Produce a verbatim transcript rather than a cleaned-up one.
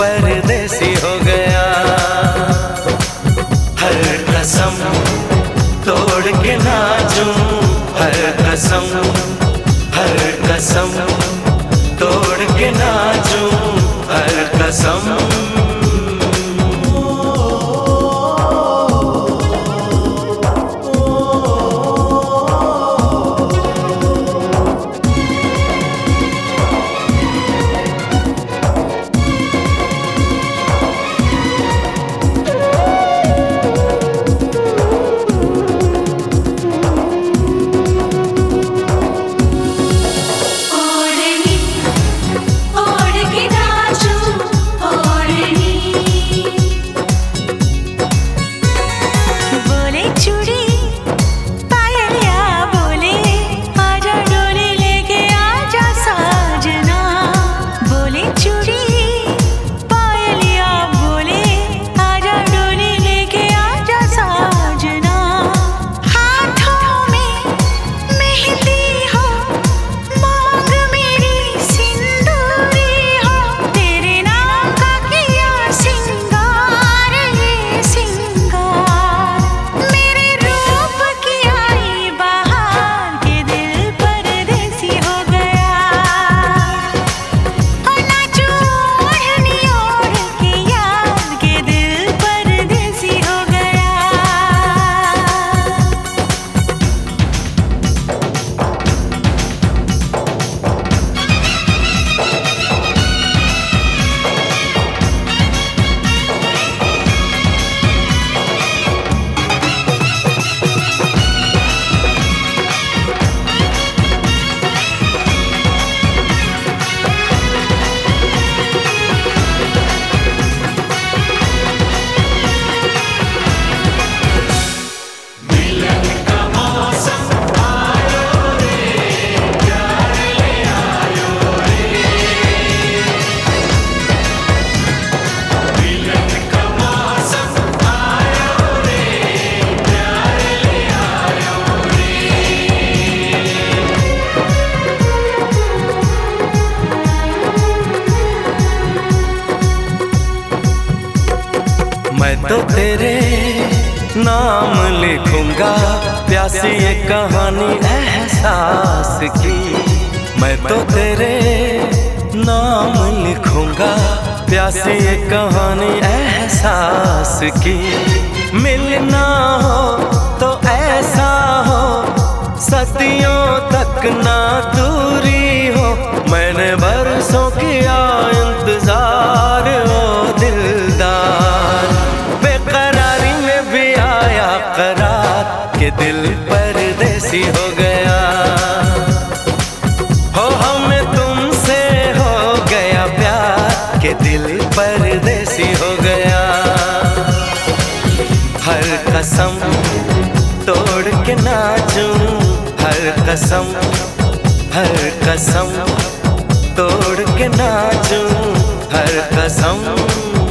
परदेसी हो गया। हर कसम तोड़ के नाचूं, हर कसम हर कसम तोड़ के नाचूं, हर कसम। मैं तो तेरे नाम लिखूंगा प्यासी ये कहानी एहसास की। मैं तो तेरे नाम लिखूंगा प्यासी ये कहानी एहसास की। मिलना हो तो ऐसा हो सदियों तक ना दूरी हो। मैंने बरसों किया इंतजार ओ दिलदार, बेकरारी में भी आया करार के दिल परदेसी हो गया। हो हमें तुमसे हो गया प्यार के दिल परदेसी हो गया। हर कसम तोड़ के नाचूं, हर कसम हर कसम तोड़ के नाचूं, हर कसम।